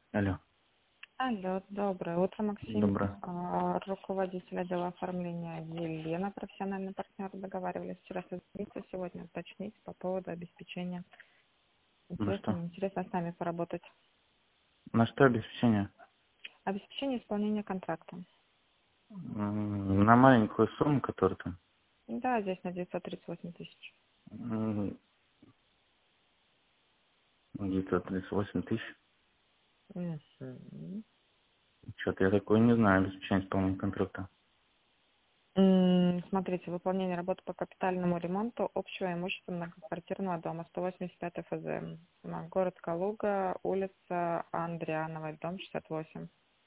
Алло, Алло, доброе утро, Максим. доброе. Руководитель отдела оформления Елена, профессиональный партнер, договаривались вчера созвониться, сегодня уточнить по поводу обеспечения. На Интересно, что? интересно с нами поработать. На что обеспечение? Обеспечение исполнения контракта. На маленькую сумму, которую там, Да, здесь на 938 тысяч. где-то 38 тысяч. Мгм. Что-то я такое не знаю, обеспечение исполнения контракта. Смотрите, выполнение работы по капитальному ремонту общего имущества многоквартирного дома, 185 ФЗ. Город Калуга, улица Андриановой, дом 68.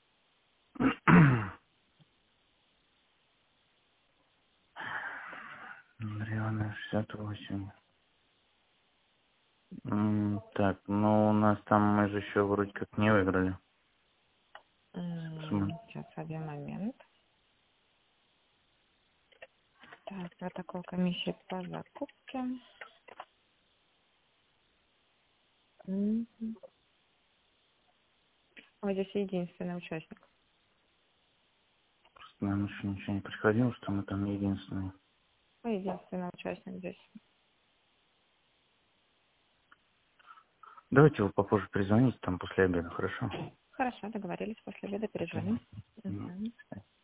Реально 68. Так, ну у нас там мы же еще вроде как не выиграли. Сумма. Сейчас, один момент. Так, протокол комиссии по закупке. Мгм. Вы здесь единственный участник. Нам еще ничего не приходило, что мы там единственные. Вы единственный участник здесь. Давайте вы попозже перезвоните там после обеда, хорошо? Хорошо, договорились. После обеда Спасибо. перезвоним. Мгм.